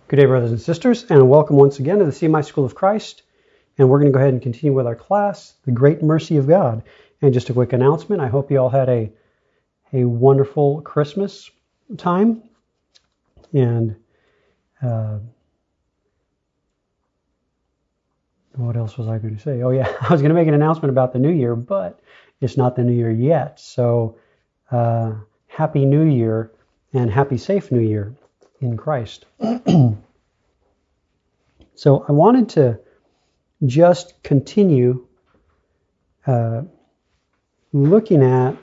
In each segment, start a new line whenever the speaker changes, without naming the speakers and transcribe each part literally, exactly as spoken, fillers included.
Good day, brothers and sisters, and welcome once again to the C M I School of Christ. And we're going to go ahead and continue with our class, The Great Mercy of God. And just a quick announcement, I hope you all had a, a wonderful Christmas time. And uh, what else was I going to say? Oh yeah, I was going to make an announcement about the new year, but it's not the new year yet. So uh, Happy New Year and happy safe New Year in Christ. So I wanted to just continue uh, looking at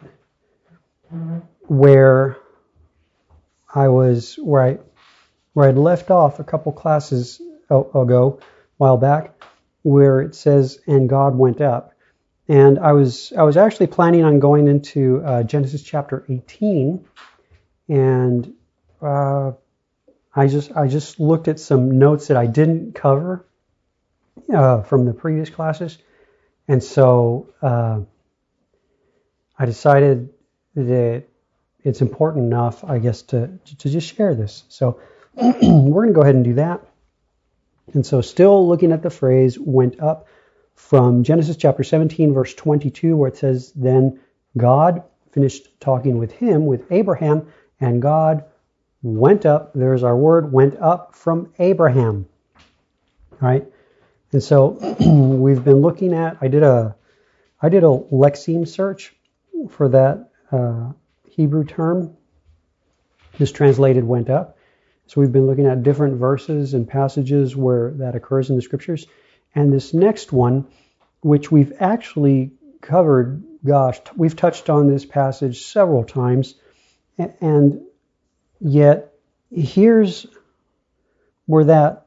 where I was, where I where I'd left off a couple classes ago, a while back, where it says, "And God went up." And I was I was actually planning on going into uh, Genesis chapter eighteen, and uh, I just I just looked at some notes that I didn't cover uh, from the previous classes, and so uh, I decided that it's important enough, I guess, to to just share this. So we're going to go ahead and do that. And so, still looking at the phrase "went up" from Genesis chapter seventeen, verse twenty-two, where it says, "Then God finished talking with him, with Abraham, and God went up," there's our word, went up from Abraham. All right. And so we've been looking at, I did a, I did a Lexeme search for that uh, Hebrew term, just translated "went up." So we've been looking at different verses and passages where that occurs in the scriptures. And this next one, which we've actually covered, gosh, we've touched on this passage several times, and yet, here's where that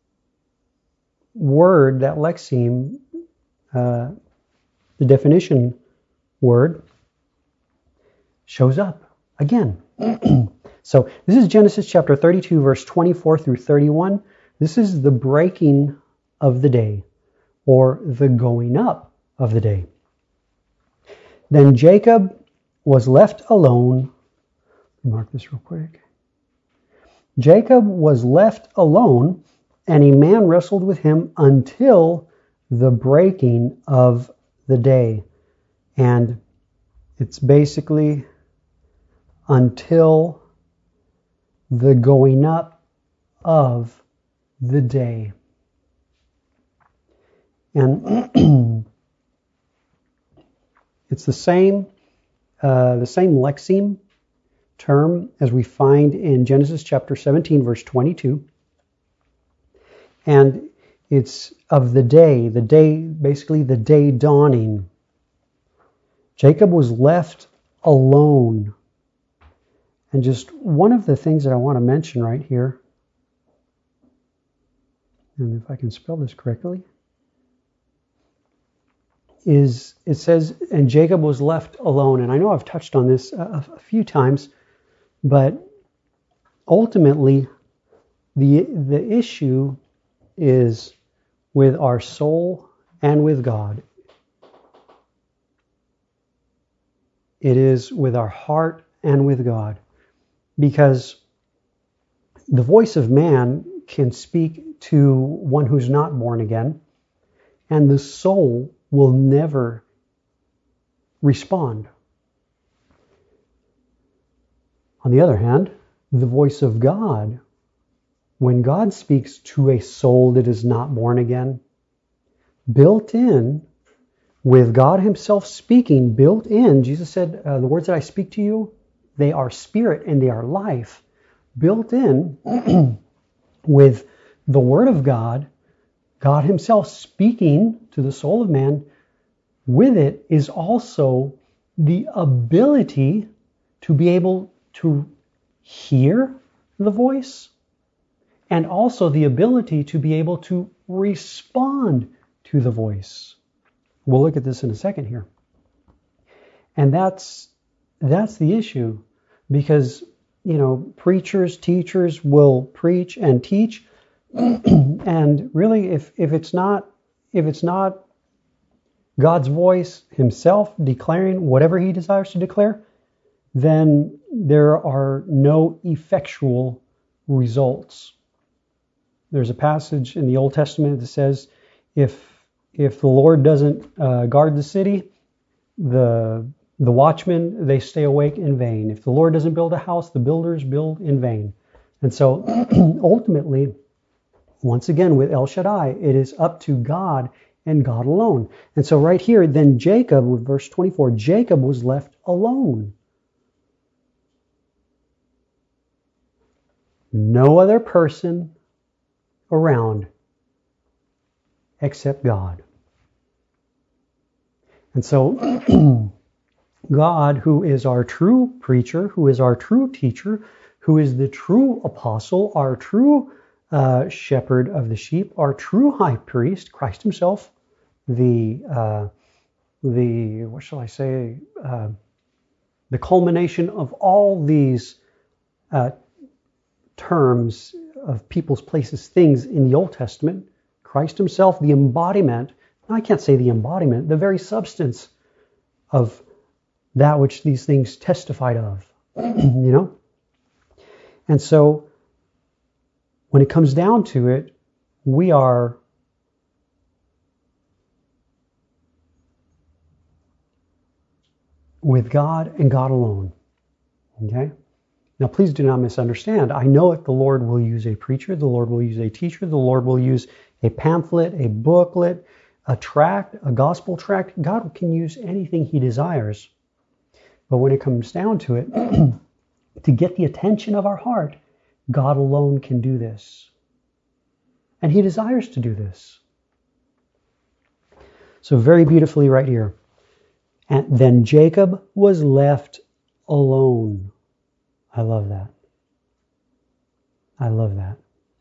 word, that lexeme, uh, the definition word, shows up again. So this is Genesis chapter thirty-two, verse twenty-four through thirty-one. This is the breaking of the day, or the going up of the day. "Then Jacob was left alone." Mark this real quick. "Jacob was left alone, and a man wrestled with him until the breaking of the day." And it's basically until the going up of the day. And it's the same, uh, the same lexeme term as we find in Genesis chapter seventeen, verse twenty-two. And it's of the day, the day, basically the day dawning. Jacob was left alone. And just one of the things that I want to mention right here, and if I can spell this correctly, is it says, "And Jacob was left alone." And I know I've touched on this a, a few times, but ultimately, the the issue is with our soul and with God. It is with our heart and with God. Because the voice of man can speak to one who's not born again, and the soul will never respond. On the other hand, the voice of God, when God speaks to a soul that is not born again, built in, with God himself speaking, built in, Jesus said, uh, the words that I speak to you, they are spirit and they are life. Built in with the word of God, God himself speaking to the soul of man, with it is also the ability to be able to hear the voice, and also the ability to be able to respond to the voice. We'll look at this in a second here. And that's that's the issue, because, you know, preachers, teachers will preach and teach, and really if if it's not if it's not God's voice himself declaring whatever he desires to declare, then there are no effectual results. there's a passage in the Old Testament that says, if if the Lord doesn't uh, guard the city, the the watchmen, they stay awake in vain. If the Lord doesn't build a house, the builders build in vain. And so ultimately, once again with El Shaddai, it is up to God and God alone. And so right here, then Jacob, with verse twenty-four, Jacob was left alone. No other person around except God. And so God, who is our true preacher, who is our true teacher, who is the true apostle, our true uh, shepherd of the sheep, our true high priest, Christ himself, the, uh, the what shall I say, uh, the culmination of all these uh, terms of people's, places, things in the Old Testament, Christ himself, the embodiment, I can't say the embodiment, the very substance of that which these things testified of, you know? And so when it comes down to it, we are with God and God alone. Okay? Now, please do not misunderstand. I know that the Lord will use a preacher, the Lord will use a teacher, the Lord will use a pamphlet, a booklet, a tract, a gospel tract. God can use anything he desires. But when it comes down to it, to get the attention of our heart, God alone can do this. And he desires to do this. So very beautifully right here. And then Jacob was left alone. I love that. I love that.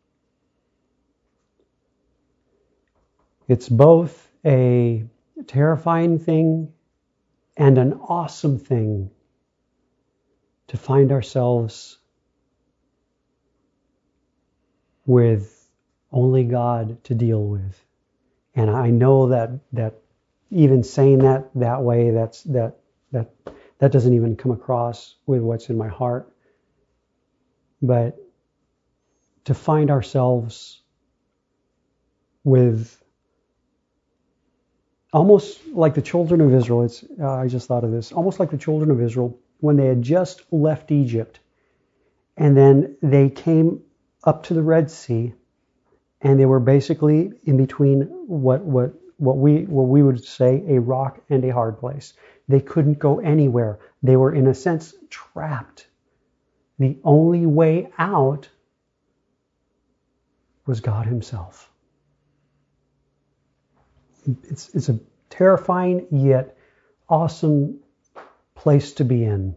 It's both a terrifying thing and an awesome thing to find ourselves with only God to deal with. And I know that that even saying that that way, that's that that that doesn't even come across with what's in my heart. But to find ourselves with almost like the children of Israel, it's, uh, I just thought of this, almost like the children of Israel when they had just left Egypt and then they came up to the Red Sea and they were basically in between what what what we what we would say a rock and a hard place. They couldn't go anywhere. They were in a sense trapped. The only way out was God himself. It's, it's a terrifying yet awesome place to be in.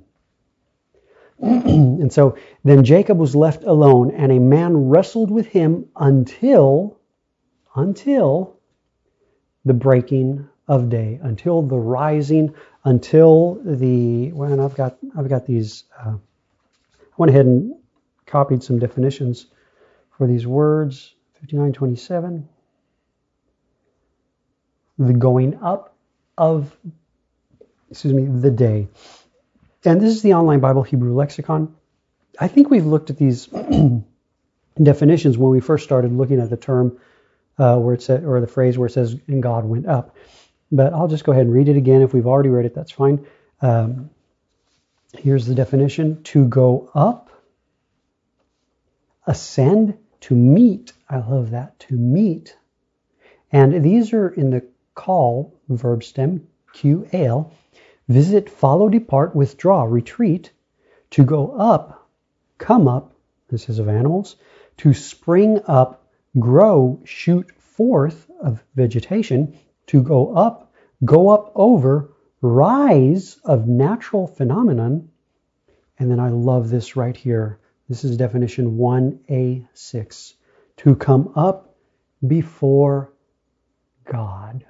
And so then Jacob was left alone, and a man wrestled with him until, until the breaking of day, until the rising, until the, well, and I've got, I've got these, uh, I went ahead and copied some definitions for these words, fifty-nine twenty-seven. The going up of, excuse me, the day. And this is the Online Bible Hebrew Lexicon. I think we've looked at these definitions when we first started looking at the term uh, where it said, or the phrase where it says, and God went up. But I'll just go ahead and read it again. If we've already read it, that's fine. Um, here's the definition. To go up, ascend, to meet. I love that. To meet. And these are in the call, verb stem, Q A L. Visit, follow, depart, withdraw, retreat. To go up, come up, this is of animals. To spring up, grow, shoot forth of vegetation. To go up, go up over, rise of natural phenomenon. And then I love this right here. This is definition one A six. To come up before God.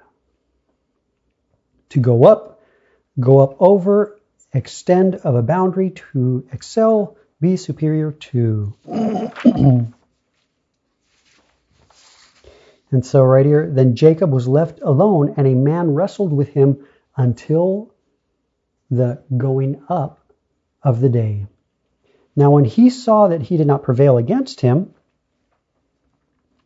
To go up, go up over, extend of a boundary, to excel, be superior to. And so right here, then Jacob was left alone, and a man wrestled with him until the going up of the day. Now when he saw that he did not prevail against him,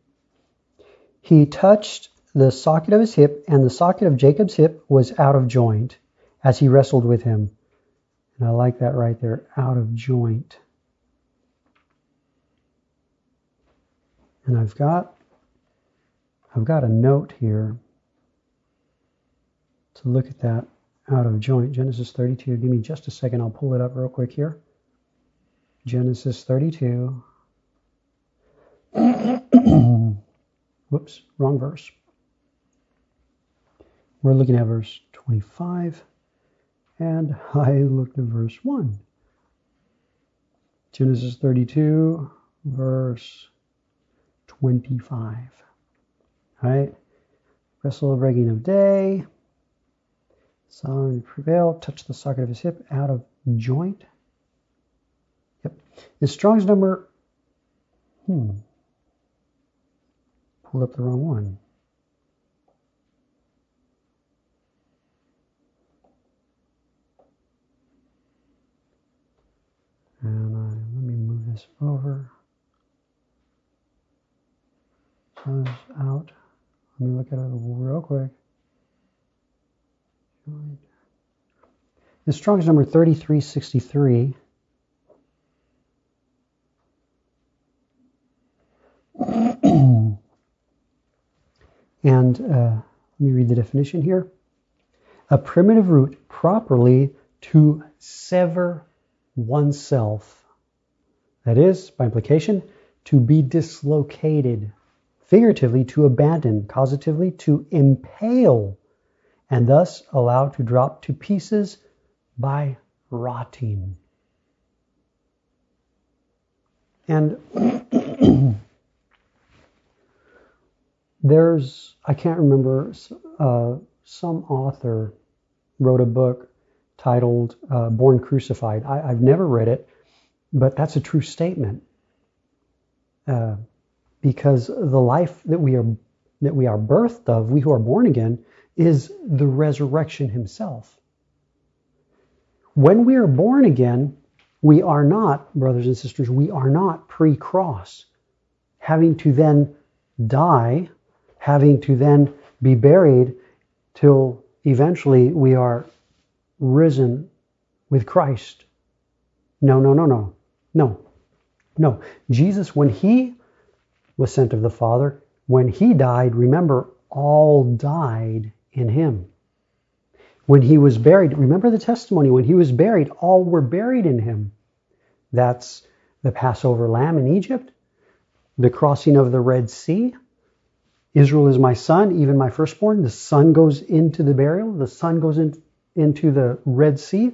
He touched the socket of his hip, and the socket of Jacob's hip was out of joint as he wrestled with him. And I like that right there, out of joint. And I've got, I've got a note here to look at that out of joint. Genesis thirty-two. Give me just a second. I'll pull it up real quick here. Genesis thirty-two. Whoops, wrong verse. We're looking at verse twenty-five, and I looked at verse one. Genesis thirty-two, verse twenty-five. All right. Wrestle the breaking of day. Solomon prevailed, touched the socket of his hip, out of joint. Yep. The Strong's number, hmm, pulled up the wrong one. And uh, let me move this over. So it's out. Let me look at it real quick. The Strong's number thirty-three sixty-three. And uh, let me read the definition here. A primitive root properly to sever oneself. That is, by implication, to be dislocated. Figuratively, to abandon. Causatively, to impale. And thus allowed to drop to pieces by rotting. And there's, I can't remember, uh, some author wrote a book titled uh, Born Crucified. I, I've never read it, but that's a true statement. Uh, because the life that we are that we are birthed of, we who are born again, is the resurrection himself. When we are born again, we are not, brothers and sisters, we are not pre-cross, having to then die, having to then be buried till eventually we are risen with Christ. No, no, no, no, no, no. Jesus, when he was sent of the Father, when he died, remember, all died in him. When he was buried, remember the testimony, when he was buried, all were buried in him. That's the Passover lamb in Egypt, the crossing of the Red Sea. Israel is my son, even my firstborn. The son goes into the burial. The son goes in, into the Red Sea.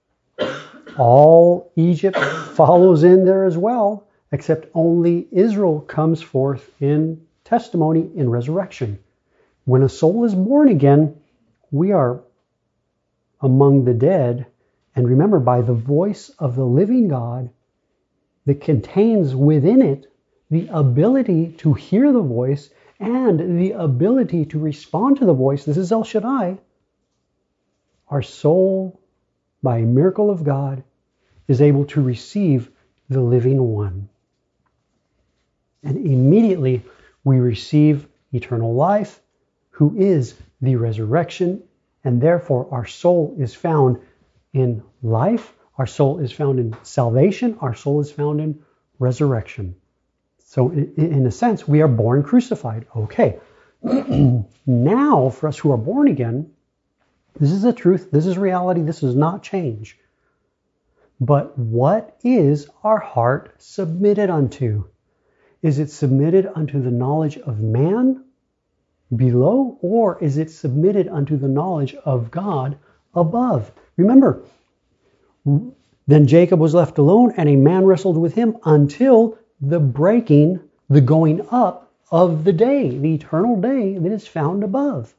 All Egypt follows in there as well, except only Israel comes forth in testimony in resurrection. When a soul is born again, we are among the dead. And remember, by the voice of the living God that contains within it the ability to hear the voice and the ability to respond to the voice. This is El Shaddai. Our soul, by a miracle of God, is able to receive the living one. And immediately we receive eternal life, who is the resurrection, and therefore our soul is found in life, our soul is found in salvation, our soul is found in resurrection. So in a sense, we are born crucified. Okay. Now, for us who are born again, this is the truth, this is reality, this does not change. But what is our heart submitted unto? Is it submitted unto the knowledge of man below, or is it submitted unto the knowledge of God above? Remember, then Jacob was left alone, and a man wrestled with him until the breaking, the going up of the day, the eternal day that is found above.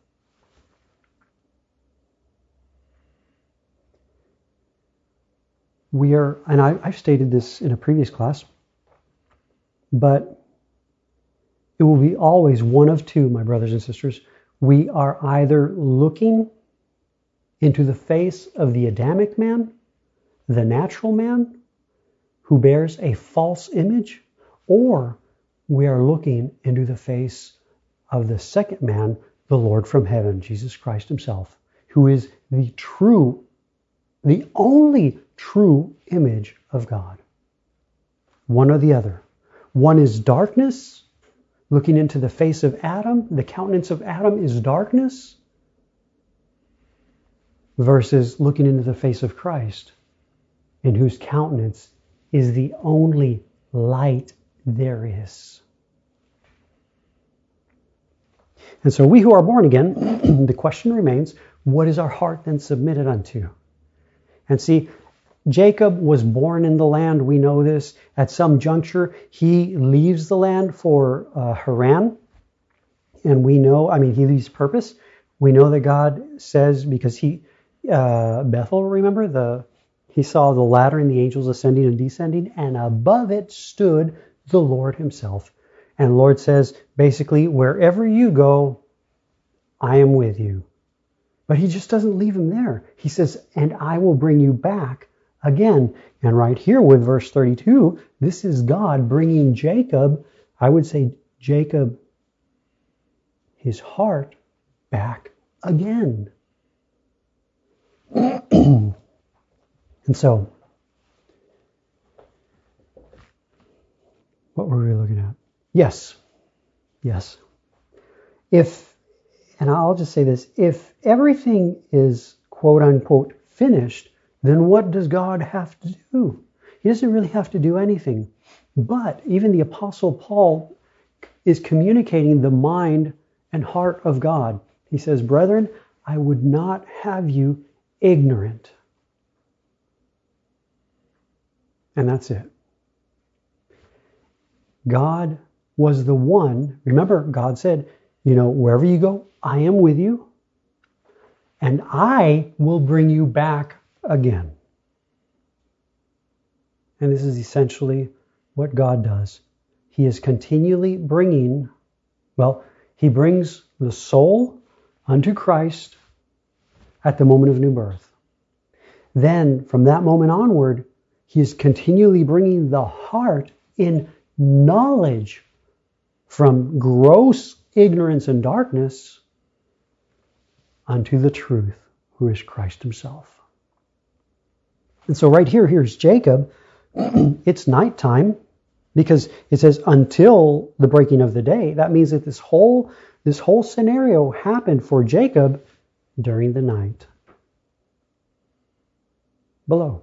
We are, and I, I've stated this in a previous class, but it will be always one of two, my brothers and sisters. We are either looking into the face of the Adamic man, the natural man, who bears a false image, or we are looking into the face of the second man, the Lord from heaven, Jesus Christ himself, who is the true, the only true image of God. One or the other. One is darkness, looking into the face of Adam. The countenance of Adam is darkness, versus looking into the face of Christ, in whose countenance is the only light there is. And so we who are born again, the question remains, what is our heart then submitted unto? And see, Jacob was born in the land. We know this. At some juncture, he leaves the land for uh, Haran. And we know, I mean, he leaves purpose. We know that God says, because he, uh, Bethel, remember, the he saw the ladder and the angels ascending and descending, and above it stood the Lord himself. And the Lord says, basically, wherever you go, I am with you. But he just doesn't leave him there. He says, and I will bring you back again. And right here with verse thirty-two, this is God bringing Jacob, I would say Jacob, his heart back again. And so, what were we looking at? Yes. Yes. If, and I'll just say this, if everything is quote unquote finished, then what does God have to do? He doesn't really have to do anything. But even the Apostle Paul is communicating the mind and heart of God. He says, brethren, I would not have you ignorant. And that's it. God was the one, remember, God said, you know, wherever you go, I am with you, and I will bring you back again. And this is essentially what God does. He is continually bringing, well, he brings the soul unto Christ at the moment of new birth. Then, from that moment onward, he is continually bringing the heart in knowledge from gross ignorance and darkness unto the truth, who is Christ himself. And so right here, here's Jacob. It's nighttime, because it says until the breaking of the day. That means that this whole, this whole scenario happened for Jacob during the night. Below.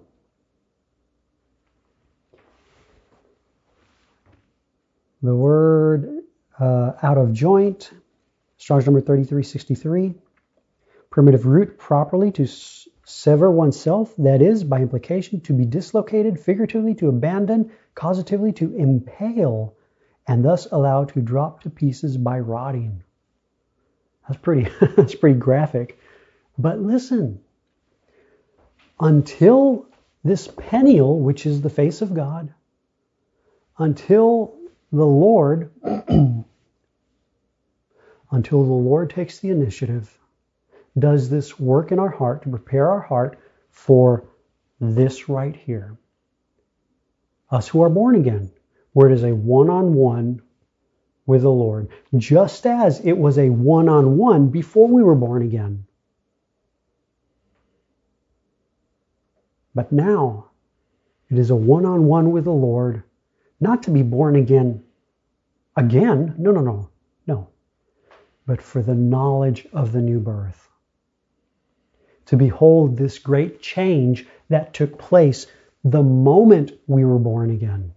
The word uh, out of joint, Strong's number thirty-three sixty-three. Primitive root, properly to s- sever oneself, that is, by implication, to be dislocated, figuratively to abandon, causatively to impale, and thus allow to drop to pieces by rotting. That's pretty, that's pretty graphic. But listen, until this Peniel, which is the face of God, until the Lord, until the Lord takes the initiative, does this work in our heart to prepare our heart for this right here. Us who are born again, where it is a one-on-one with the Lord, just as it was a one-on-one before we were born again. But now, it is a one-on-one with the Lord, not to be born again again, no, no, no, no, but for the knowledge of the new birth. To behold this great change that took place the moment we were born again.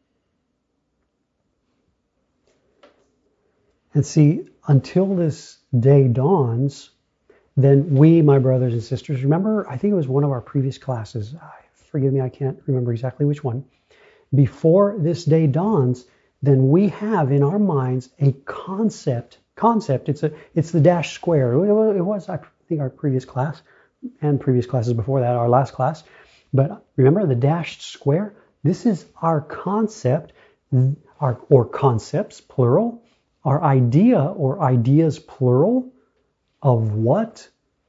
And see, until this day dawns, then we, my brothers and sisters, remember, I think it was one of our previous classes, forgive me, I can't remember exactly which one. Before this day dawns, then we have in our minds a concept. Concept, it's a, it's the dash square. It was, I think, our previous class, and previous classes before that, our last class. But remember the dashed square? This is our concept, our, or concepts, plural, our idea or ideas, plural, of what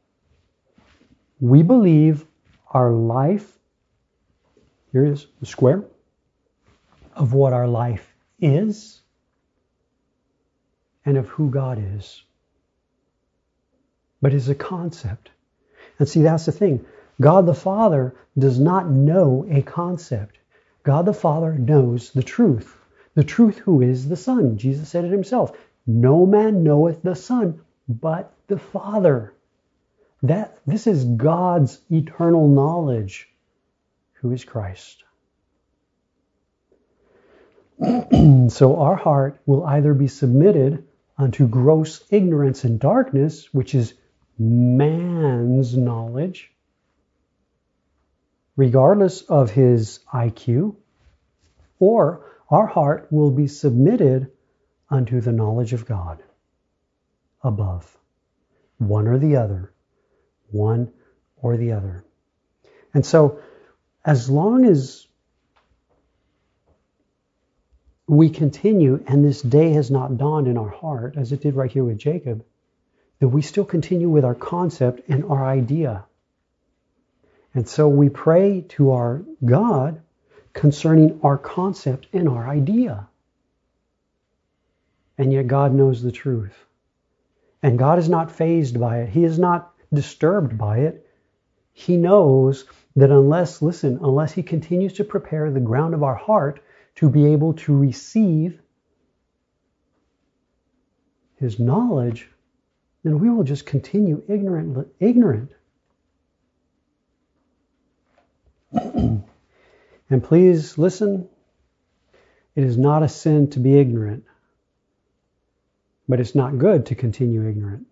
we believe our life, here it is, the square, of what our life is, and of who God is, but is a concept. And see, that's the thing. God the Father does not know a concept. God the Father knows the truth. The truth who is the Son. Jesus said it himself. No man knoweth the Son but the Father. That this is God's eternal knowledge, who is Christ. So our heart will either be submitted unto gross ignorance and darkness, which is man's knowledge, regardless of his I Q, or our heart will be submitted unto the knowledge of God above. One or the other. One or the other. And so, as long as we continue, and this day has not dawned in our heart, as it did right here with Jacob, that we still continue with our concept and our idea. And so we pray to our God concerning our concept and our idea. And yet God knows the truth. And God is not fazed by it. He is not disturbed by it. He knows that unless, listen, unless he continues to prepare the ground of our heart to be able to receive his knowledge, then we will just continue ignorant. ignorant. And please listen, it is not a sin to be ignorant, but it's not good to continue ignorant.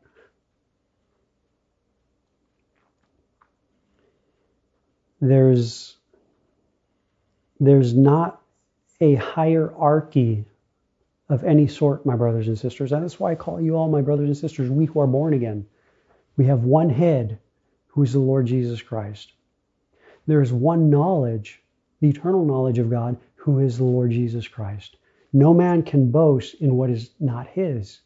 There's, there's not a hierarchy of any sort, my brothers and sisters. And that's why I call you all my brothers and sisters, we who are born again. We have one head, who is the Lord Jesus Christ. There is one knowledge, the eternal knowledge of God, who is the Lord Jesus Christ. No man can boast in what is not his.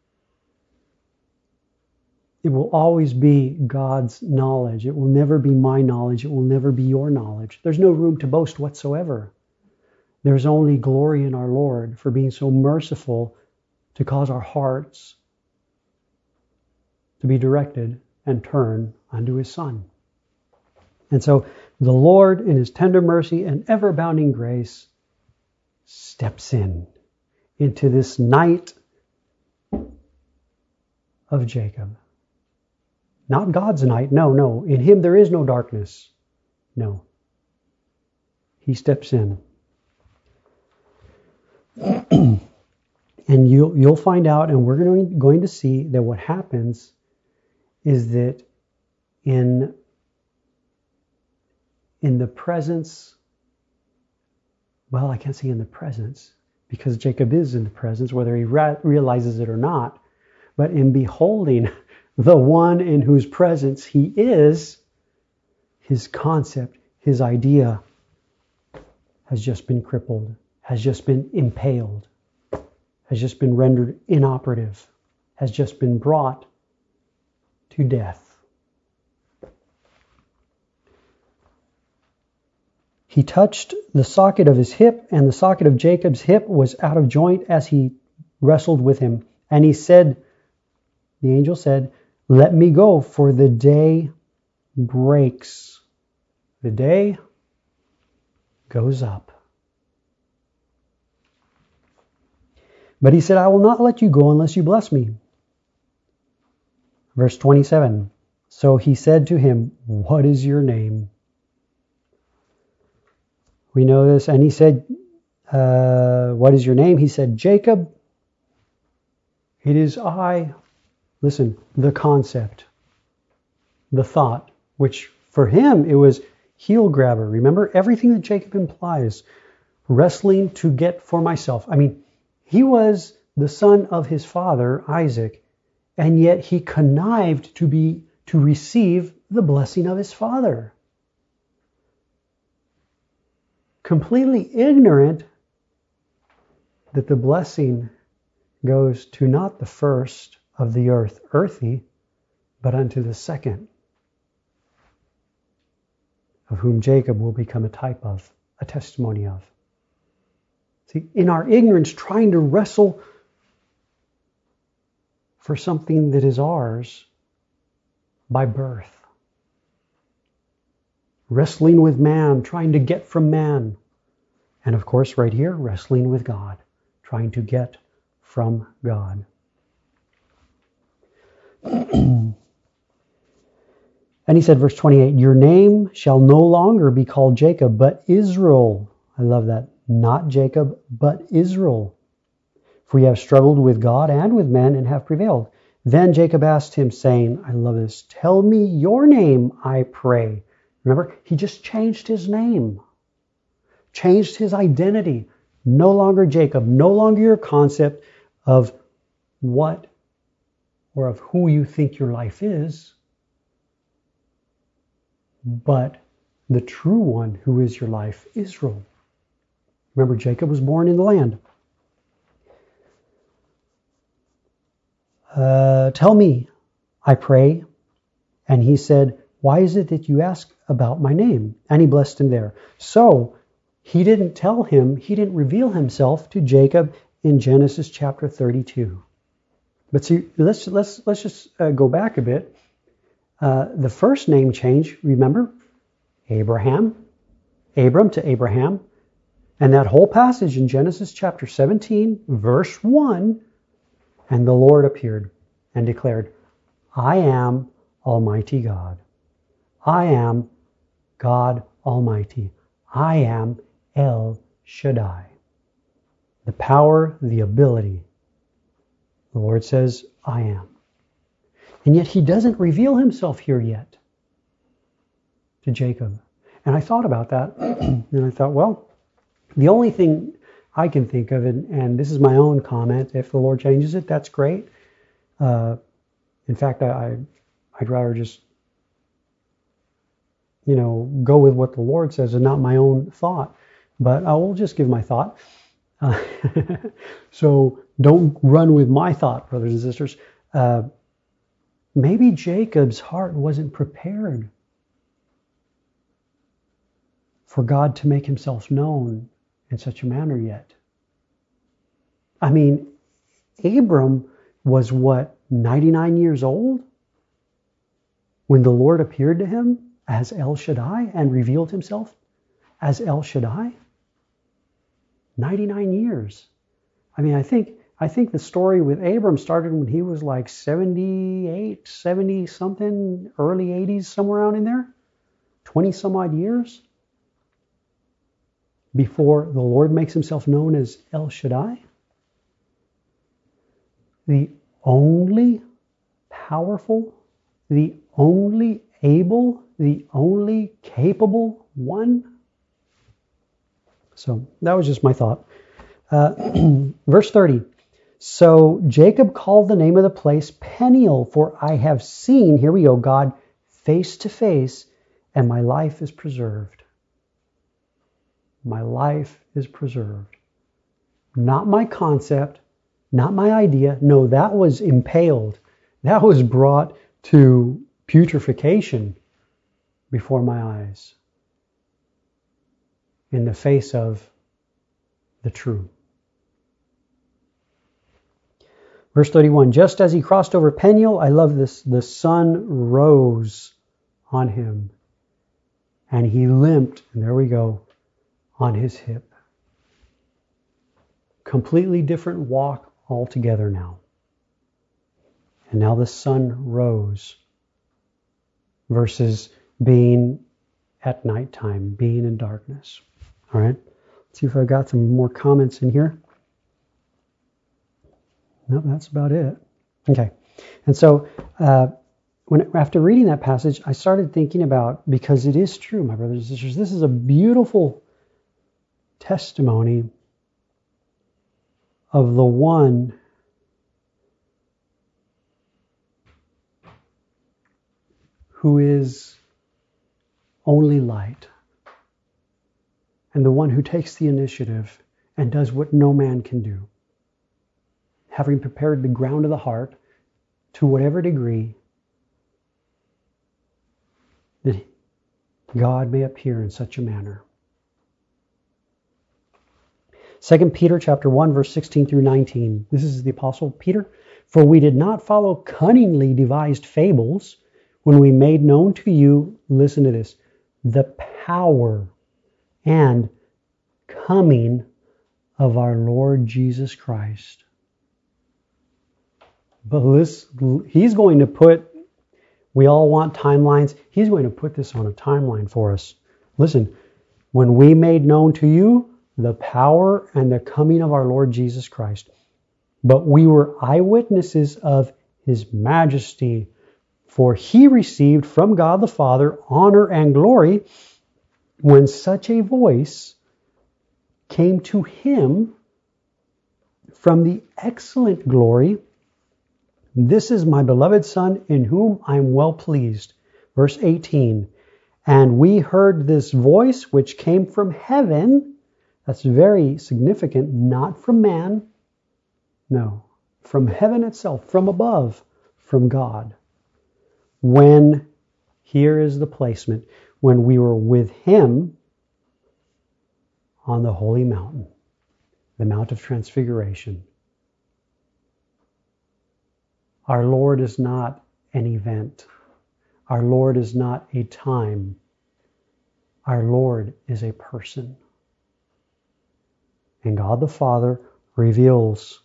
It will always be God's knowledge. It will never be my knowledge. It will never be your knowledge. There's no room to boast whatsoever. There's only glory in our Lord for being so merciful to cause our hearts to be directed and turn unto his Son. And so the Lord, in his tender mercy and ever-abounding grace, steps in into this night of Jacob. Not God's night. No, no. In him there is no darkness. No. He steps in. And you'll, you'll find out, and we're going, going to see that what happens is that in, in the presence, well, I can't say in the presence, because Jacob is in the presence, whether he ra- realizes it or not, but in beholding the one in whose presence he is, his concept, his idea has just been crippled, has just been impaled, has just been rendered inoperative, has just been brought to death. He touched the socket of his hip, and the socket of Jacob's hip was out of joint as he wrestled with him. And he said, the angel said, "Let me go, for the day breaks." The day goes up. But he said, "I will not let you go unless you bless me." Verse twenty-seven. So he said to him, "What is your name?" We know this. And he said, uh, "What is your name?" He said, "Jacob." It is I. Listen, the concept, the thought, which for him it was heel grabber. Remember everything that Jacob implies, wrestling to get for myself. I mean, he was the son of his father, Isaac, and yet he connived to be, to receive the blessing of his father. Completely ignorant that the blessing goes to not the first of the earth, earthy, but unto the second, of whom Jacob will become a type of, a testimony of. See, in our ignorance, trying to wrestle for something that is ours by birth. Wrestling with man, trying to get from man. And of course, right here, wrestling with God, trying to get from God. And he said, verse twenty-eight, your name shall no longer be called Jacob, but Israel. I love that. Not Jacob, but Israel. For you have struggled with God and with men and have prevailed. Then Jacob asked him, saying, I love this, tell me your name, I pray. Remember, he just changed his name. Changed his identity. No longer Jacob. No longer your concept of what or of who you think your life is. But the true one who is your life, Israel. Remember, Jacob was born in the land. Uh, tell me, I pray. And he said, why is it that you ask about my name? And he blessed him there. So he didn't tell him, he didn't reveal himself to Jacob in Genesis chapter thirty-two. But see, let's let's let's just uh, go back a bit. Uh, the first name change, remember, Abraham, Abram to Abraham, and that whole passage in Genesis chapter seventeen, verse one, and the Lord appeared and declared, I am Almighty God. I am God Almighty. I am El Shaddai. The power, the ability. The Lord says, I am. And yet he doesn't reveal himself here yet to Jacob. And I thought about that. And I thought, well, the only thing I can think of, and, and this is my own comment, if the Lord changes it, that's great. Uh, in fact, I, I, I'd rather just, you know, go with what the Lord says and not my own thought. But I will just give my thought. Uh, so don't run with my thought, brothers and sisters. Uh, maybe Jacob's heart wasn't prepared for God to make himself known in such a manner yet. I mean, Abram was what, ninety-nine years old when the Lord appeared to him as El Shaddai and revealed himself as El Shaddai? ninety-nine years. I mean, I think I think the story with Abram started when he was like seventy-eight, seventy something, early eighties, somewhere around in there. twenty some odd years before the Lord makes himself known as El Shaddai. The only powerful, the only able, the only capable one. So that was just my thought. Uh, verse thirty. So Jacob called the name of the place Peniel, for I have seen, here we go, God face to face, and my life is preserved. My life is preserved. Not my concept, not my idea. No, that was impaled. That was brought to putrefaction before my eyes in the face of the true. Verse thirty-one, just as he crossed over Peniel, I love this, the sun rose on him and he limped, and there we go, on his hip. Completely different walk altogether now. And now the sun rose versus being at nighttime, being in darkness. All right, let's see if I've got some more comments in here. No, that's about it. Okay, and so uh, when after reading that passage, I started thinking about, because it is true, my brothers and sisters, this is a beautiful testimony of the one who is only light, and the one who takes the initiative and does what no man can do, having prepared the ground of the heart to whatever degree that God may appear in such a manner. Second Peter chapter one, verse sixteen through nineteen. This is the Apostle Peter. For we did not follow cunningly devised fables when we made known to you, listen to this, the power and coming of our Lord Jesus Christ. But listen, he's going to put, we all want timelines. He's going to put this on a timeline for us. Listen, when we made known to you the power and the coming of our Lord Jesus Christ, but we were eyewitnesses of his majesty, for he received from God the Father honor and glory when such a voice came to him from the excellent glory, this is my beloved Son in whom I am well pleased. Verse eighteen, and we heard this voice which came from heaven. That's very significant, not from man. No, from heaven itself, from above, from God. When, here is the placement, when we were with him on the holy mountain, the Mount of Transfiguration. Our Lord is not an event. Our Lord is not a time. Our Lord is a person. And God the Father reveals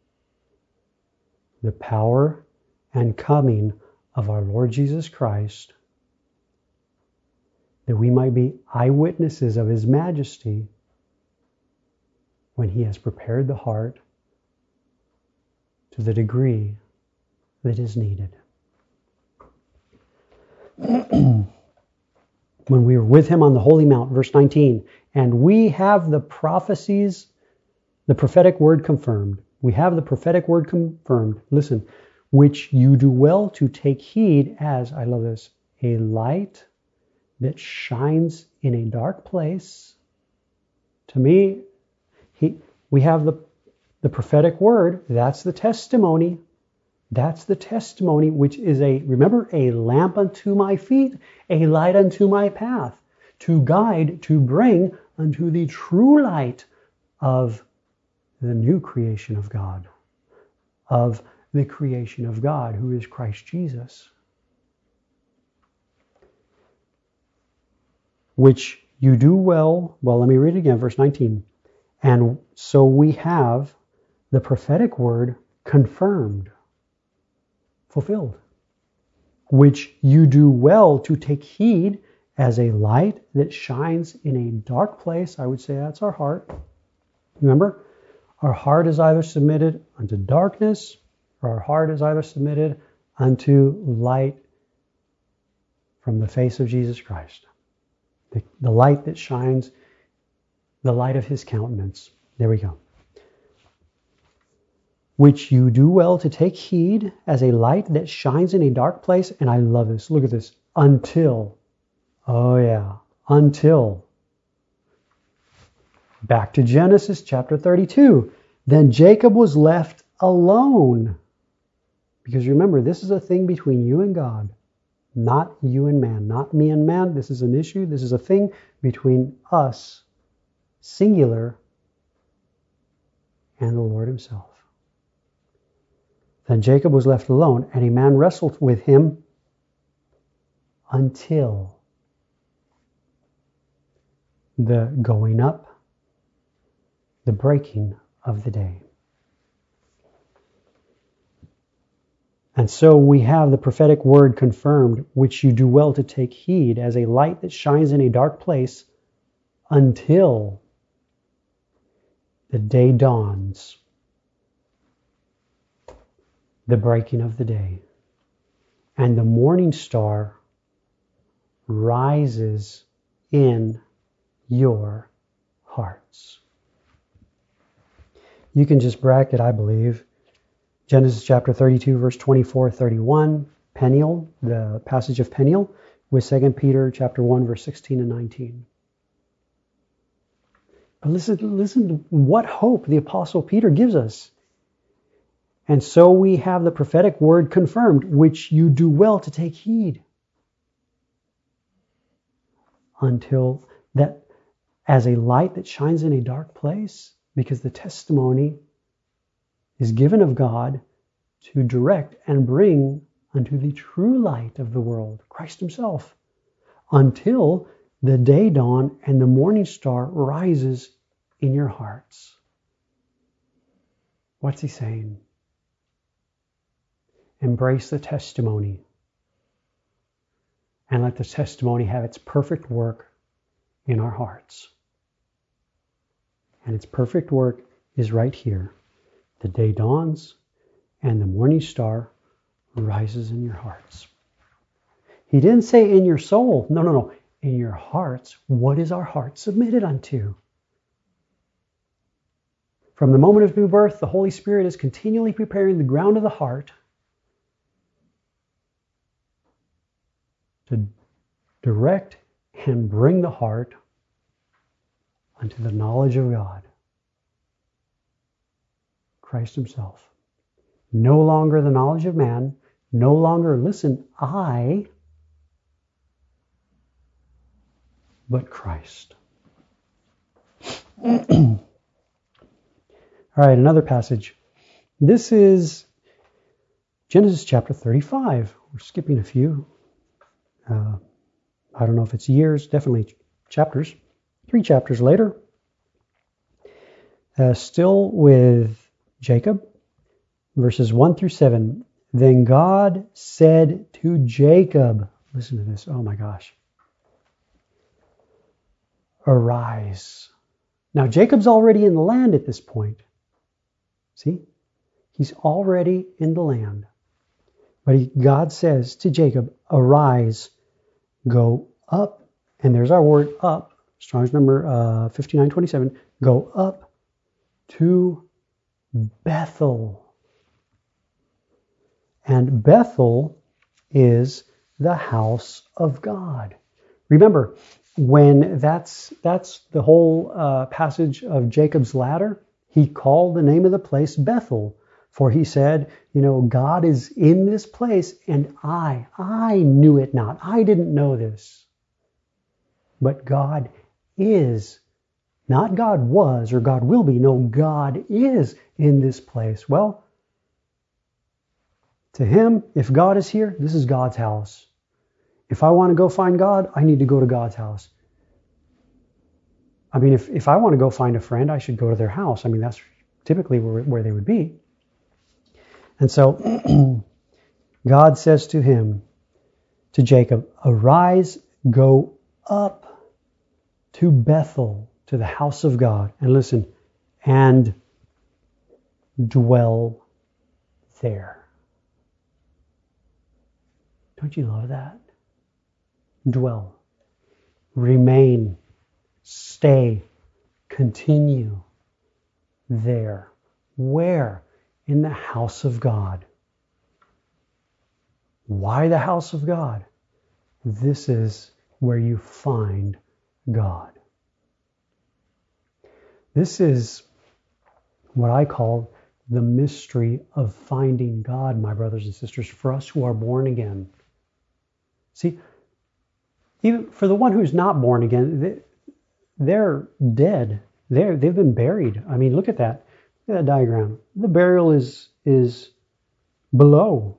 the power and coming of our Lord Jesus Christ, that we might be eyewitnesses of his majesty when he has prepared the heart to the degree that is needed. When we were with him on the holy mount, verse nineteen, and we have the prophecies, the prophetic word confirmed. We have the prophetic word confirmed. Listen, which you do well to take heed as, I love this, a light that shines in a dark place. To me, he, we have the, the prophetic word. That's the testimony. That's the testimony, which is a, remember, a lamp unto my feet, a light unto my path, to guide, to bring unto the true light of the new creation of God, of the creation of God, who is Christ Jesus. Which you do well, well, let me read it again, verse nineteen. And so we have the prophetic word confirmed, fulfilled, which you do well to take heed as a light that shines in a dark place. I would say that's our heart. Remember, our heart is either submitted unto darkness, or our heart is either submitted unto light from the face of Jesus Christ. The, the light that shines, the light of his countenance. There we go. Which you do well to take heed as a light that shines in a dark place. And I love this. Look at this. Until. Oh yeah. Until. Back to Genesis chapter thirty-two. Then Jacob was left alone. Because remember, this is a thing between you and God. Not you and man. Not me and man. This is an issue. This is a thing between us, singular, and the Lord himself. Then Jacob was left alone, and a man wrestled with him until the going up, the breaking of the day. And so we have the prophetic word confirmed, which you do well to take heed as a light that shines in a dark place until the day dawns, the breaking of the day, and the morning star rises in your hearts. You can just bracket, I believe, Genesis chapter thirty-two, verse twenty-four, thirty-one, Peniel, the passage of Peniel, with Second Peter chapter one, verse sixteen and nineteen. But listen, listen to what hope the Apostle Peter gives us. And so we have the prophetic word confirmed, which you do well to take heed. Until that, as a light that shines in a dark place, because the testimony is given of God to direct and bring unto the true light of the world, Christ himself, until the day dawn and the morning star rises in your hearts. What's he saying? Embrace the testimony and let the testimony have its perfect work in our hearts. And its perfect work is right here. The day dawns and the morning star rises in your hearts. He didn't say in your soul. No, no, no. In your hearts. What is our heart submitted unto? From the moment of new birth, the Holy Spirit is continually preparing the ground of the heart to direct and bring the heart unto the knowledge of God, Christ himself. No longer the knowledge of man, no longer, listen, I, but Christ. All right, another passage. This is Genesis chapter thirty-five. We're skipping a few. Uh, I don't know if it's years, definitely chapters. Three chapters later, uh, still with Jacob, verses one through seven. Then God said to Jacob, listen to this, oh my gosh. Arise. Now Jacob's already in the land at this point. See? He's already in the land. But he, God says to Jacob, arise, go up. And there's our word up. Strong's number uh, fifty-nine twenty-seven. Go up to Bethel. And Bethel is the house of God. Remember, when that's that's the whole uh, passage of Jacob's ladder, he called the name of the place Bethel. For he said, you know, God is in this place, and I, I knew it not. I didn't know this. But God is, not God was or God will be. No, God is in this place. Well, to him, if God is here, this is God's house. If I want to go find God, I need to go to God's house. I mean, if, if I want to go find a friend, I should go to their house. I mean, that's typically where, where they would be. And so God says to him, to Jacob, arise, go up to Bethel, to the house of God. And listen, and dwell there. Don't you love that? Dwell. Remain. Stay. Continue there. Where? In the house of God. Why the house of God? This is where you find God. This is what I call the mystery of finding God, my brothers and sisters, for us who are born again. See, even for the one who's not born again, they're dead. They're, they've been buried. I mean, look at that. Look at that diagram. The burial is, is below.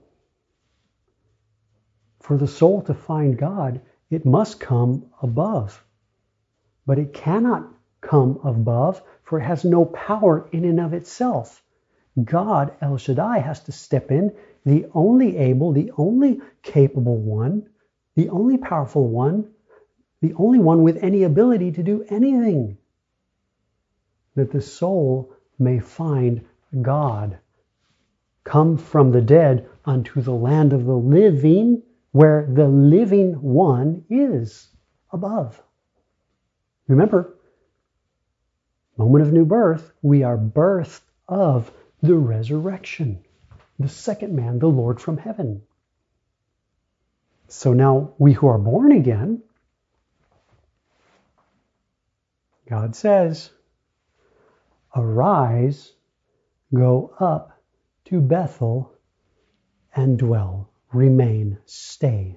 For the soul to find God, it must come above. But it cannot come above, for it has no power in and of itself. God, El Shaddai, has to step in, the only able, the only capable one, the only powerful one, the only one with any ability to do anything, that the soul may find God. Come from the dead unto the land of the living, where the living one is above. Remember, moment of new birth, we are birthed of the resurrection, the second man, the Lord from heaven. So now we who are born again, God says, arise, go up to Bethel and dwell, remain, stay.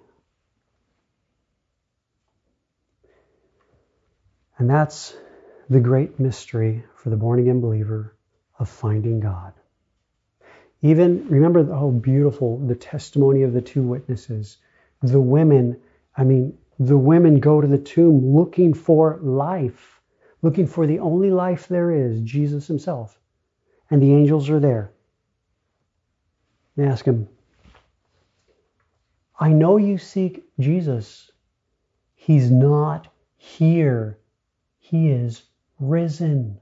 And that's the great mystery for the born again believer of finding God. Even, remember, oh, beautiful, the testimony of the two witnesses. The women, I mean, the women go to the tomb looking for life, looking for the only life there is, Jesus himself. And the angels are there. They ask him, I know you seek Jesus. He's not here. He is risen.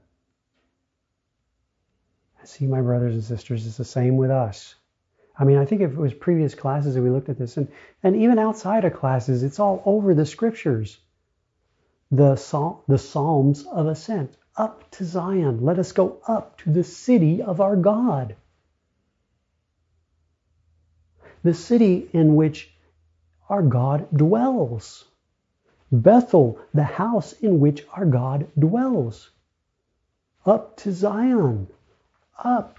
See, my brothers and sisters, it's the same with us. I mean, I think if it was previous classes that we looked at this, and, and even outside of classes, it's all over the scriptures. The, psal- the Psalms of Ascent. Up to Zion. Let us go up to the city of our God. The city in which our God dwells. Bethel, the house in which our God dwells. Up to Zion. Up.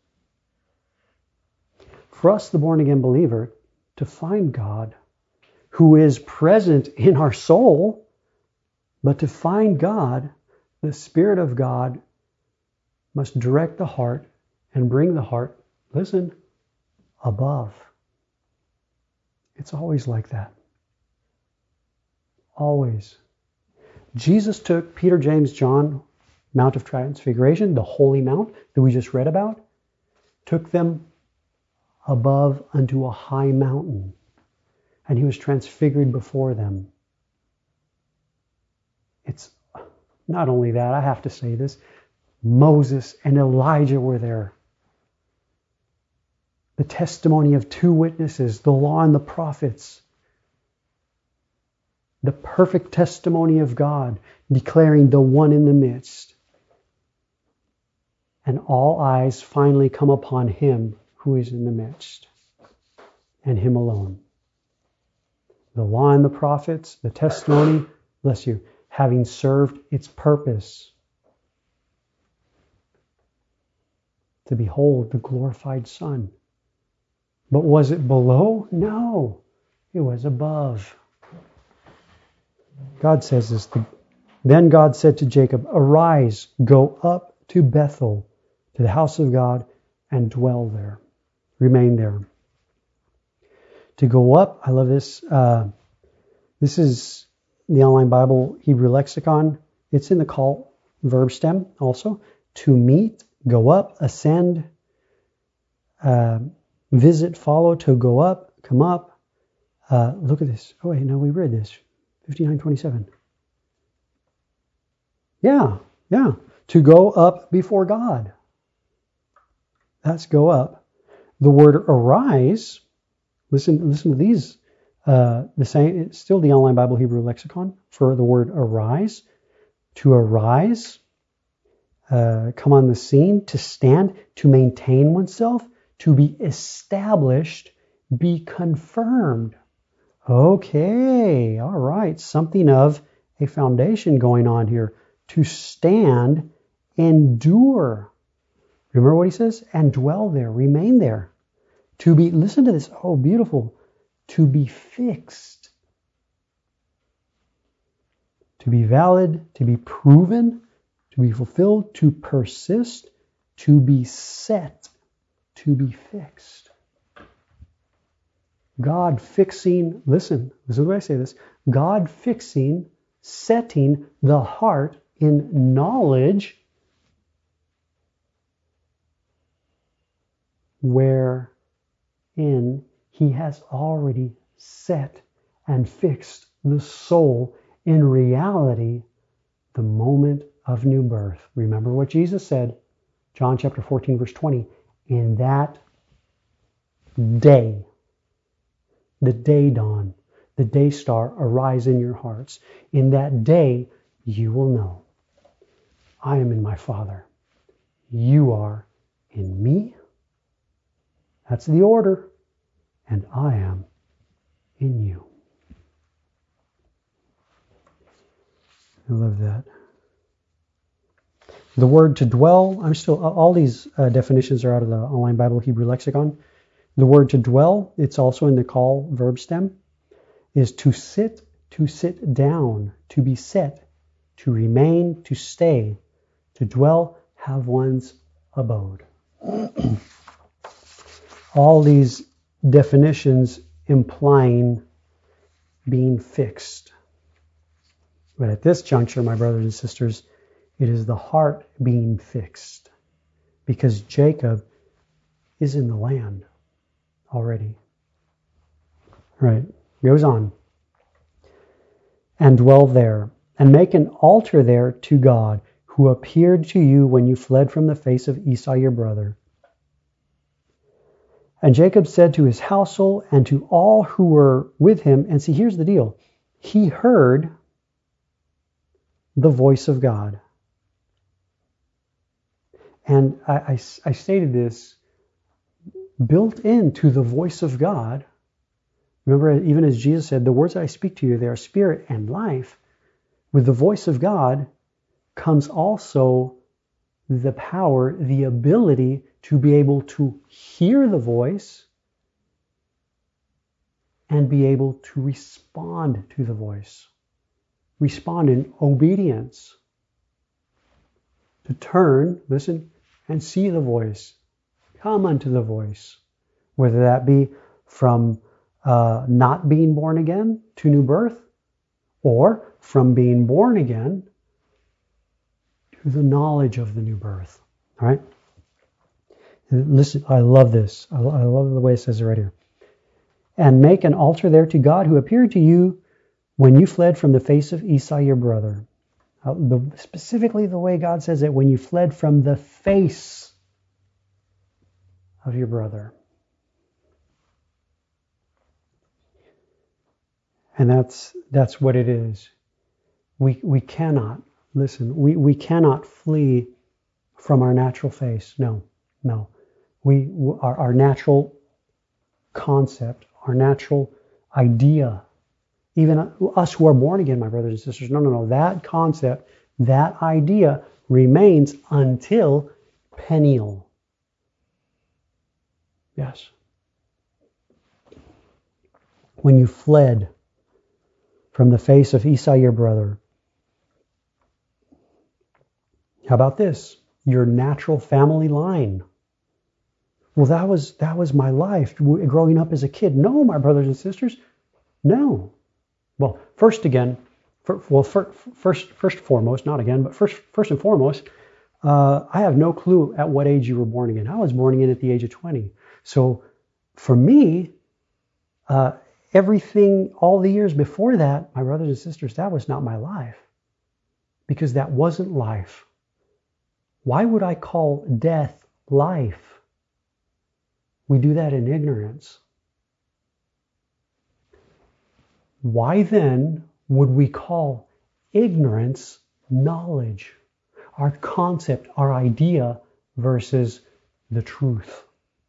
For us, the born-again believer, to find God, who is present in our soul, but to find God, the Spirit of God must direct the heart and bring the heart, listen, above. It's always like that. Always. Jesus took Peter, James, John, Mount of Transfiguration, the Holy Mount that we just read about, took them above unto a high mountain, and he was transfigured before them. It's not only that, I have to say this, Moses and Elijah were there. The testimony of two witnesses, the law and the prophets. The perfect testimony of God, declaring the one in the midst. And all eyes finally come upon him who is in the midst, and him alone. The law and the prophets, the testimony, bless you, having served its purpose, to behold the glorified Son. But was it below? No, it was above. God says this. Then God said to Jacob, arise, go up to Bethel, to the house of God, and dwell there. Remain there. To go up, I love this. Uh, this is the Online Bible Hebrew Lexicon. It's in the call verb stem also. To meet, go up, ascend, uh, visit, follow, to go up, come up. Uh, look at this. Oh, wait, no, we read this. fifty-nine twenty-seven. Yeah, yeah. To go up before God. That's go up. The word arise, listen, listen to these. Uh, the same, it's still the Online Bible Hebrew Lexicon for the word arise. To arise, uh, come on the scene, to stand, to maintain oneself, to be established, be confirmed. Okay, all right, something of a foundation going on here. To stand, endure. Remember what he says? And dwell there, remain there. To be, listen to this, oh, beautiful. To be fixed. To be valid, to be proven, to be fulfilled, to persist, to be set, to be fixed. God fixing, listen, listen to the way I say this. God fixing, setting the heart in knowledge wherein he has already set and fixed the soul in reality, the moment of new birth. Remember what Jesus said, John chapter fourteen, verse twenty, in that day, the day dawn, the day star arise in your hearts. In that day, you will know, I am in my Father. You are in me. That's the order. And I am in you. I love that. The word to dwell, I'm still, all these uh, definitions are out of the Online Bible Hebrew Lexicon. The word to dwell, it's also in the call verb stem, is to sit, to sit down, to be set, to remain, to stay, to dwell, have one's abode. All these definitions implying being fixed. But at this juncture, my brothers and sisters, it is the heart being fixed, because Jacob is in the land already. Right. Goes on. And dwell there, and make an altar there to God, who appeared to you when you fled from the face of Esau your brother. And Jacob said to his household and to all who were with him, and see, here's the deal. He heard the voice of God. And I, I, I stated this, built into the voice of God. Remember, even as Jesus said, the words that I speak to you, they are spirit and life. With the voice of God comes also the power, the ability to be able to hear the voice and be able to respond to the voice. Respond in obedience. To turn, listen, and see the voice. Come unto the voice. Whether that be from uh, not being born again to new birth, or from being born again to the knowledge of the new birth. All right? And listen, I love this. I love the way it says it right here. And make an altar there to God, who appeared to you when you fled from the face of Esau your brother. Uh, the, specifically the way God says it, when you fled from the face of your brother. And that's that's what it is. We we cannot, listen, we, we cannot flee from our natural face. No, no. We our, our natural concept, our natural idea, even us who are born again, my brothers and sisters, no, no, no. That concept, that idea remains until Peniel. Yes. When you fled from the face of Esau your brother. How about this? Your natural family line. Well, that was that was my life growing up as a kid. No, my brothers and sisters, no. Well, first again, for, well, for, first first and foremost, not again, but first first and foremost, uh, I have no clue at what age you were born again. I was born again at the age of twenty. So, for me, uh, everything, all the years before that, my brothers and sisters, that was not my life. Because that wasn't life. Why would I call death life? We do that in ignorance. Why then would we call ignorance knowledge? Our concept, our idea versus the truth.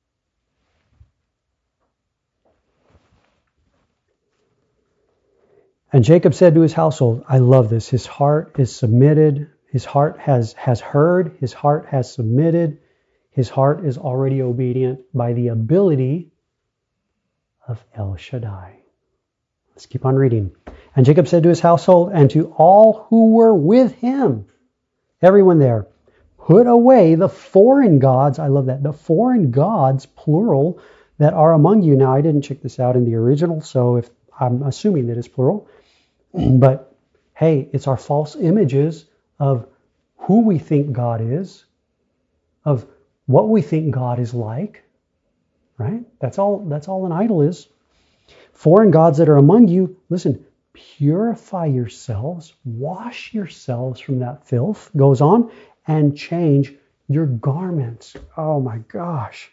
And Jacob said to his household, I love this, his heart is submitted, his heart has, has heard, his heart has submitted, his heart is already obedient by the ability of El Shaddai. Let's keep on reading. And Jacob said to his household and to all who were with him, everyone there, put away the foreign gods, I love that, the foreign gods, plural, that are among you. Now, I didn't check this out in the original, so if I'm assuming that it's plural. But hey, it's our false images of who we think God is, of what we think God is like, right? That's all, that's all an idol is. Foreign gods that are among you, listen, purify yourselves, wash yourselves from that filth, goes on, and change your garments. Oh my gosh.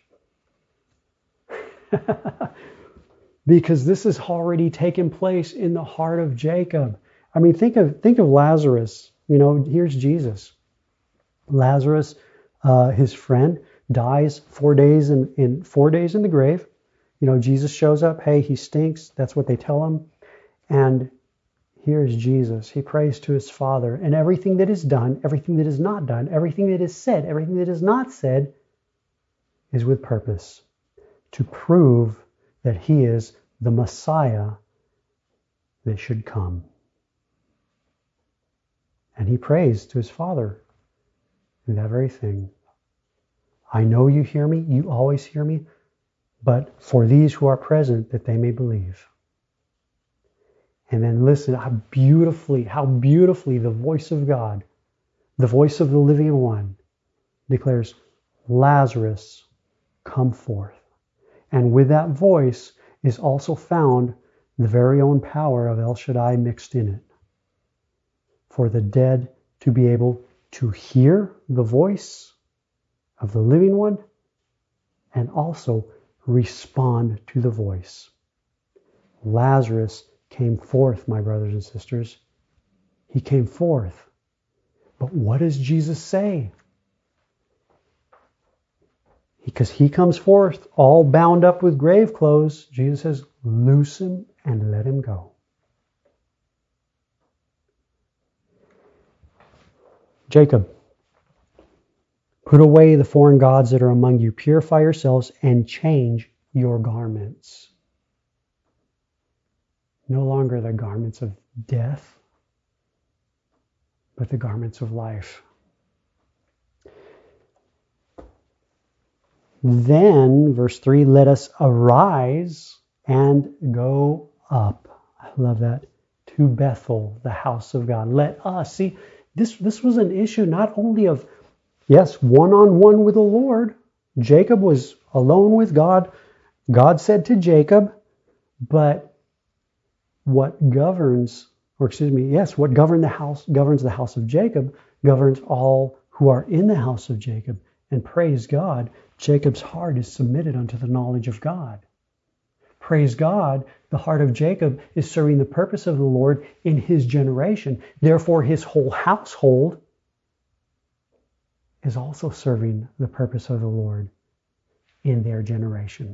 Because this has already taken place in the heart of Jacob. I mean, think of think of Lazarus. You know, here's Jesus. Lazarus, uh, his friend, dies four days in, in four days in the grave. You know, Jesus shows up. Hey, he stinks. That's what they tell him. And here's Jesus. He prays to his Father. And everything that is done, everything that is not done, everything that is said, everything that is not said is with purpose. To prove that he is the Messiah that should come. And he prays to his Father in that very thing. I know you hear me. You always hear me. but for these who are present, that they may believe. And then listen how beautifully, how beautifully the voice of God, the voice of the living one, declares, Lazarus, come forth. And with that voice is also found the very own power of El Shaddai mixed in it. For the dead to be able to hear the voice of the living one and also respond to the voice. Lazarus came forth, my brothers and sisters. He came forth. But what does Jesus say? Because he comes forth all bound up with grave clothes. Jesus says, loose him and let him go. Jacob, put away the foreign gods that are among you. Purify yourselves and change your garments. No longer the garments of death, but the garments of life. Then, verse three, let us arise and go up. I love that. To Bethel, the house of God. Let us. See, this, this was an issue not only of, yes, one-on-one with the Lord. Jacob was alone with God. God said to Jacob, but what governs, or excuse me, yes, what govern the house, governs the house of Jacob, governs all who are in the house of Jacob. And praise God, Jacob's heart is submitted unto the knowledge of God. Praise God, the heart of Jacob is serving the purpose of the Lord in his generation. Therefore, his whole household is also serving the purpose of the Lord in their generation.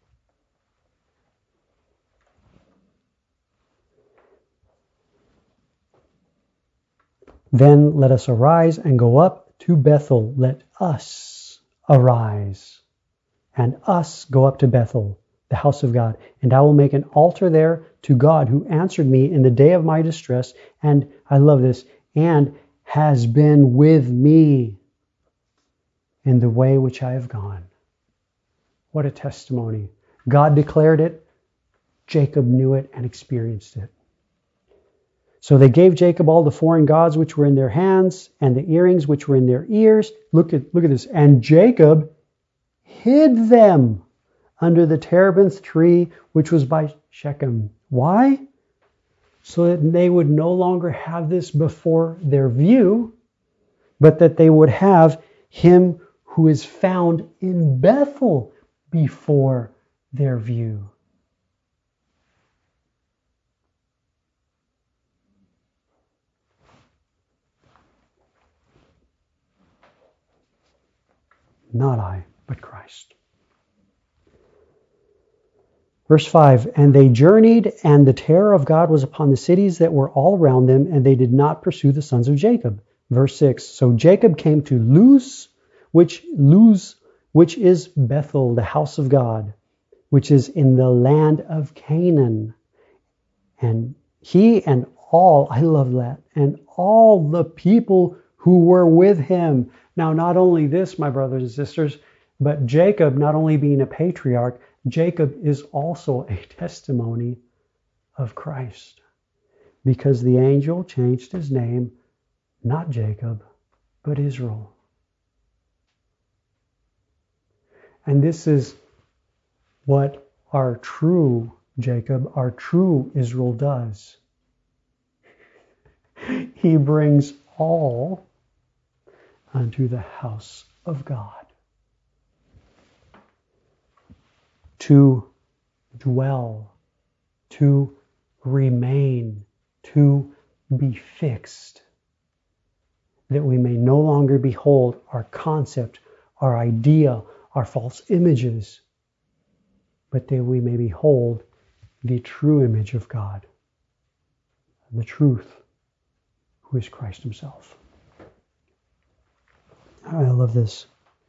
Then let us arise and go up to Bethel. Let us arise and us go up to Bethel, the house of God. And I will make an altar there to God who answered me in the day of my distress. And I love this, and has been with me in the way which I have gone. What a testimony. God declared it. Jacob knew it and experienced it. So they gave Jacob all the foreign gods which were in their hands and the earrings which were in their ears. Look at, look at this. And Jacob hid them under the terebinth tree which was by Shechem. Why? So that they would no longer have this before their view, but that they would have him who is found in Bethel before their view. Not I, but Christ. Verse five, and they journeyed, and the terror of God was upon the cities that were all around them, and they did not pursue the sons of Jacob. Verse six, so Jacob came to Luz, which Luz, which is Bethel, the house of God, which is in the land of Canaan. And he and all, I love that, and all the people who were with him. Now, not only this, my brothers and sisters, but Jacob, not only being a patriarch, Jacob is also a testimony of Christ. Because the angel changed his name, not Jacob, but Israel. And this is what our true Jacob, our true Israel does. He brings all unto the house of God. To dwell, to remain, to be fixed, that we may no longer behold our concept, our idea, our false images, but that we may behold the true image of God, the truth, who is Christ himself. I love this.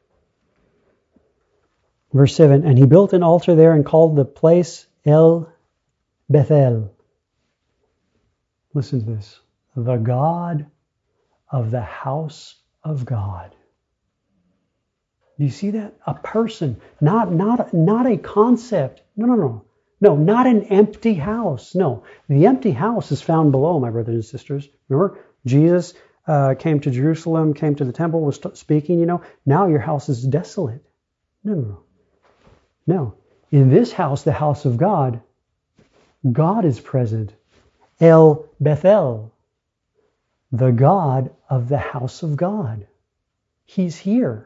Verse seven, and he built an altar there and called the place El Bethel. Listen to this. The God of the house of God. Do you see that? A person, not not not a concept. No, no, no. No, not an empty house. No, the empty house is found below, my brothers and sisters. Remember, Jesus uh, came to Jerusalem, came to the temple, was t- speaking, you know. Now your house is desolate. No, no, no. No. In this house, the house of God, God is present. El Bethel, the God of the house of God. He's here.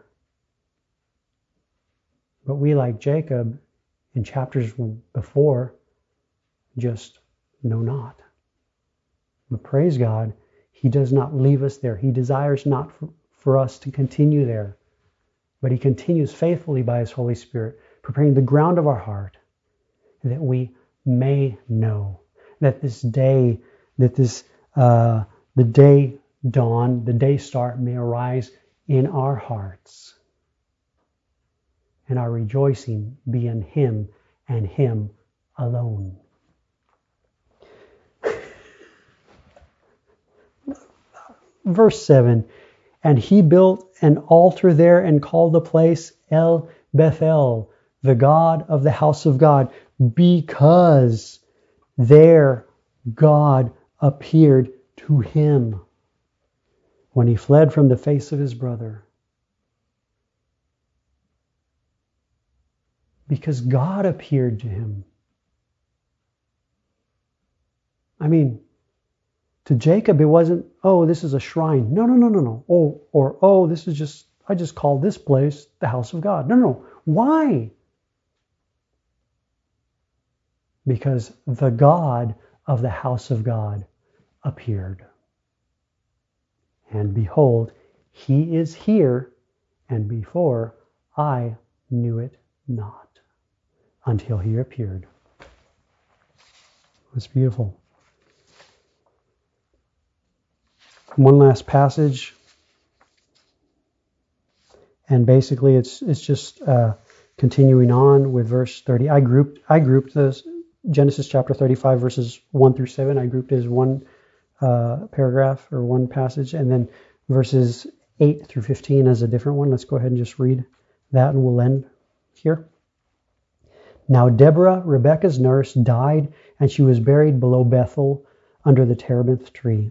But we, like Jacob, in chapters before, just know not. But praise God, He does not leave us there. He desires not for, for us to continue there. But He continues faithfully by His Holy Spirit, preparing the ground of our heart, that we may know that this day, that this, uh, the day dawn, the day start may arise in our hearts. And our rejoicing be in Him and Him alone. Verse seven, and he built an altar there and called the place El Bethel, the God of the house of God, because there God appeared to him when he fled from the face of his brother. Because God appeared to him. I mean, to Jacob, it wasn't, oh, this is a shrine. No, no, no, no, no. Oh, or, oh, this is just, I just called this place the house of God. No, no. Why? Because the God of the house of God appeared. And behold, He is here, and before I knew it not. Until He appeared. It's beautiful. One last passage, and basically it's it's just uh, continuing on with verse thirty. I grouped I grouped this Genesis chapter thirty-five verses one through seven. I grouped it as one uh, paragraph or one passage, and then verses eight through fifteen as a different one. Let's go ahead and just read that, and we'll end here. Now Deborah, Rebekah's nurse, died, and she was buried below Bethel under the terebinth tree.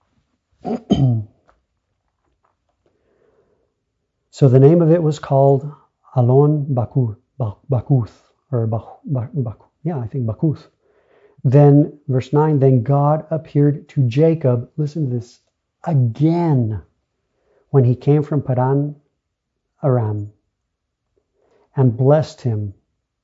So the name of it was called Alon Bakuth, Bakuth, or Bakuth, yeah, I think Bakuth. Then, verse nine, then God appeared to Jacob, listen to this, again, when he came from Padan Aram, and blessed him.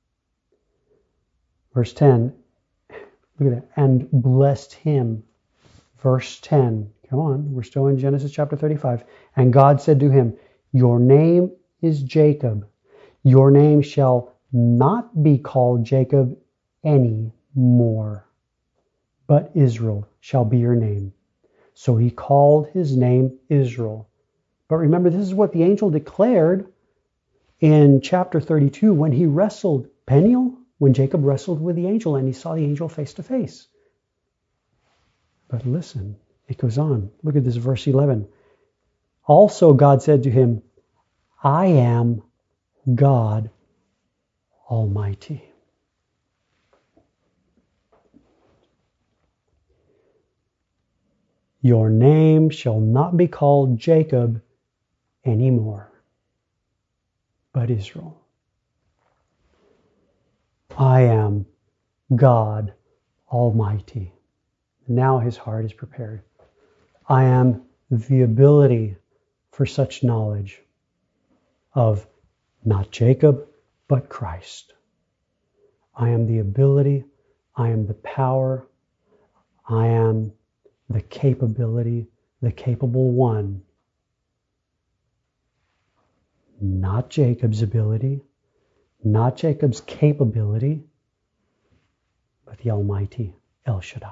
Verse ten, look at that, and blessed him. Verse ten, come on, we're still in Genesis chapter thirty-five. And God said to him, your name is Jacob. Your name shall not be called Jacob any more, but Israel shall be your name. So he called his name Israel. But remember, this is what the angel declared in chapter thirty-two when he wrestled Peniel, when Jacob wrestled with the angel and he saw the angel face to face. But listen, it goes on. Look at this, verse eleven. Also God said to him, I am God Almighty. Your name shall not be called Jacob anymore, but Israel. I am God Almighty. Now his heart is prepared. I am the ability for such knowledge of not Jacob, but Christ. I am the ability, I am the power, I am the capability, the capable one. Not Jacob's ability, not Jacob's capability, but the Almighty El Shaddai.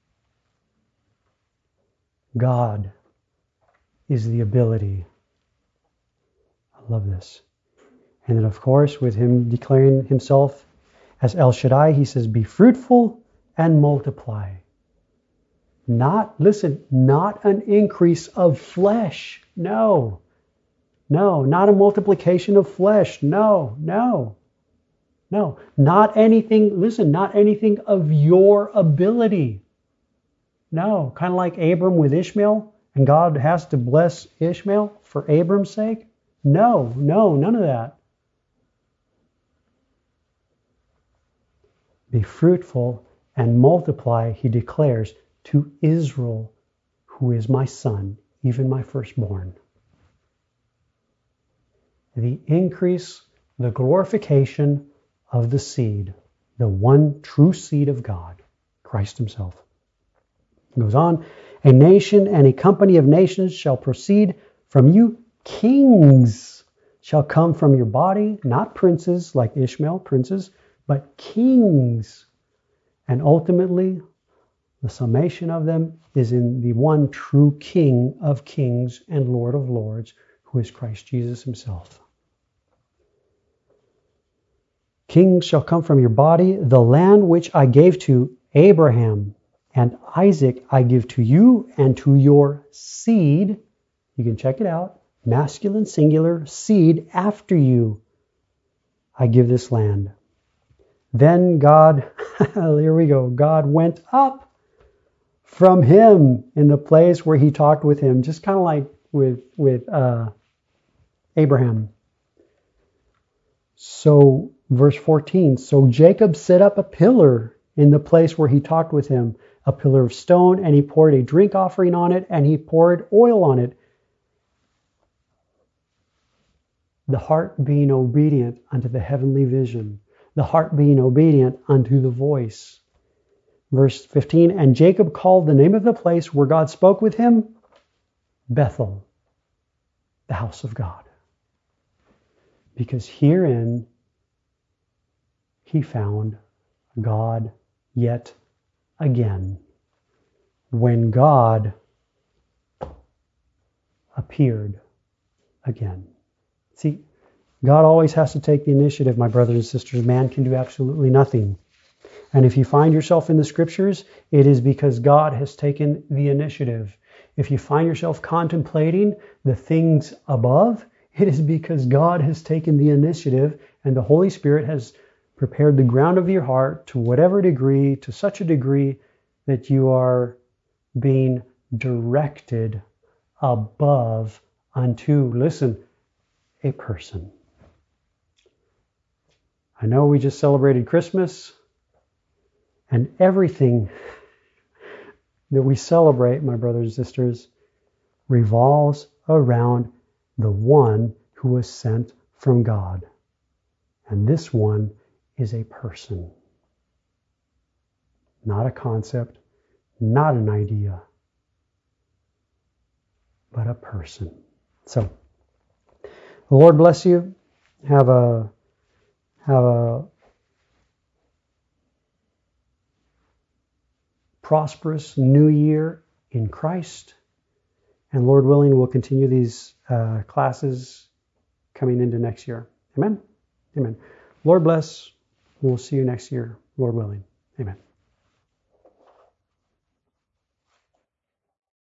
God is the ability. I love this. And then, of course, with him declaring himself as El Shaddai, he says, be fruitful and multiply. Not, listen, not an increase of flesh. No. No, not a multiplication of flesh. No, no, no. Not anything, listen, not anything of your ability. No, kind of like Abram with Ishmael, and God has to bless Ishmael for Abram's sake. No, no, none of that. Be fruitful and multiply, he declares, to Israel, who is my son, even my firstborn. The increase, the glorification of the seed, the one true seed of God, Christ himself. It goes on, a nation and a company of nations shall proceed from you. Kings shall come from your body, not princes like Ishmael, princes, but kings. And ultimately, the summation of them is in the one true King of kings and Lord of lords, who is Christ Jesus himself. Kings shall come from your body, the land which I gave to Abraham and Isaac I give to you and to your seed. You can check it out. Masculine, singular, seed after you. I give this land. Then God, here we go, God went up from him in the place where he talked with him, just kind of like with, with uh, Abraham. So, verse fourteen, so Jacob set up a pillar in the place where he talked with him, a pillar of stone, and he poured a drink offering on it, and he poured oil on it. The heart being obedient unto the heavenly vision, the heart being obedient unto the voice. Verse fifteen, and Jacob called the name of the place where God spoke with him, Bethel, the house of God. Because herein he found God yet again, when God appeared again. See, God always has to take the initiative, my brothers and sisters. Man can do absolutely nothing. And if you find yourself in the scriptures, it is because God has taken the initiative. If you find yourself contemplating the things above, it is because God has taken the initiative and the Holy Spirit has prepared the ground of your heart to whatever degree, to such a degree that you are being directed above unto, listen, a person. I know we just celebrated Christmas, and everything that we celebrate, my brothers and sisters, revolves around the one who was sent from God. And this one is a person. Not a concept, not an idea, but a person. So, the Lord bless you. Have a have a prosperous new year in Christ. And Lord willing, we'll continue these uh, classes coming into next year. Amen? Amen. Lord bless. We'll see you next year, Lord willing. Amen.